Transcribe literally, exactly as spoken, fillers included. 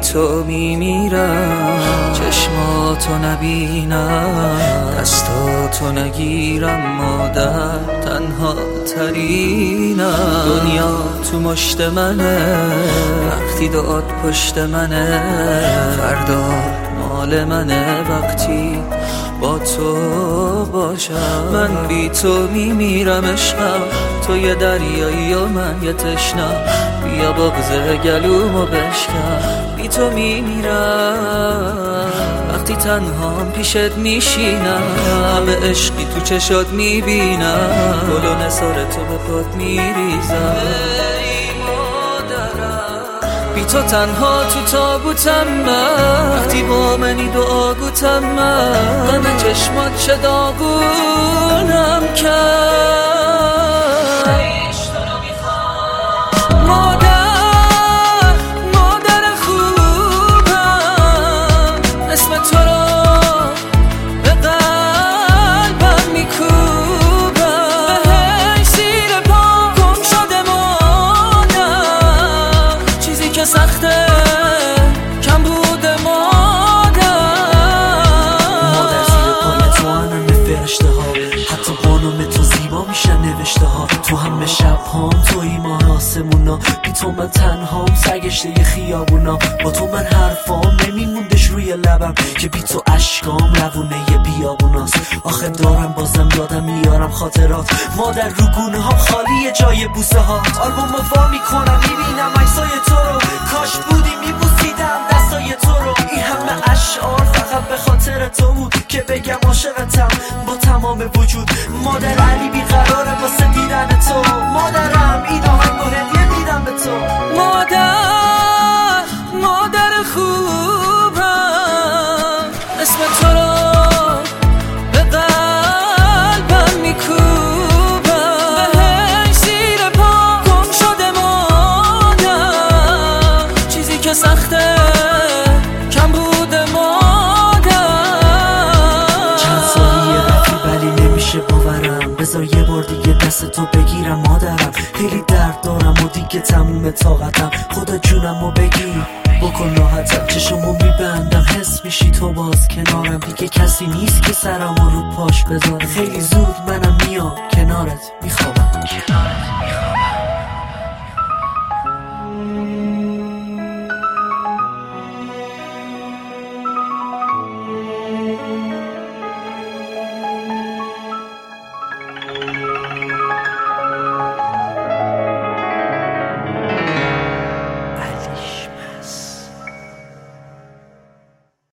تو میمیرم، چشماتو نبینم، دستاتو نگیرم، مادر تنها ترینم. دنیا تو مشت منه وقتی دعات پشت منه، فردا مال منه وقتی با تو باشم. من بی تو میمیرم عشقم، تو یه دریایی و من یه تشنم، بیا بغض گلومو بشکن. بی تو میمیرم وقتی تنهام پیشت میشینم، همه عشقی تو چشات میبینم، گل و نثار تو به پات میریزم. بی تو تنها تو تابوتم من، وقتی با منی دعا گوتم من، غم چشمات چه داغونم کرد. مادر مادر خوبم، اسم تو رو به قلبم میکوبم، به زیر پا گم شده مادر، چیزی که سخته کم بوده مادر. مادر زیر پای تو انم فرشته ها، حتی بانم تو زیبا میشن نوشته ها. تو همه شب هام توی ما آسمونا، بی تو من تنهام سرگشته ی خیابونا. با تو من حرفام نمیموندش روی لبم، که بی تو اشکام روونه ی بیابوناست. آخه دارم بازم یادم میارم خاطرات، مادر رو گونه ها خالی جای بوسه ها. آلبوم وا میکنم میبینم عکسای تو رو، کاش بودی میبوسیدم دستای تو رو. این همه اشعار فقط به خاطر تو بود، که بگم عاشقتم با تمام وجود. مادر علی بیقراره واسه دیدن تو، مادرم این آهنگو هدیه میدم به تو. مادر مادر خوبم، اسم تو رو به قلبم میکوبم، به زیر پا گم شده مادر، چیزی که سخته کم بوده مادر. چند سالیه رفتی ولی نمیشه باورم، بذار یه بار دیگه دست تو بگیرم مادرم. خیلی درد دارم و دیگه تموم طاقتم، خدا جونمو بگیر بکن راحتم. چشمو میبندم حس میشی تو باز کنارم، دیگه کسی نیست که سرمو رو پاش بذاره. خیلی زود منم میام کنارت میخوابم.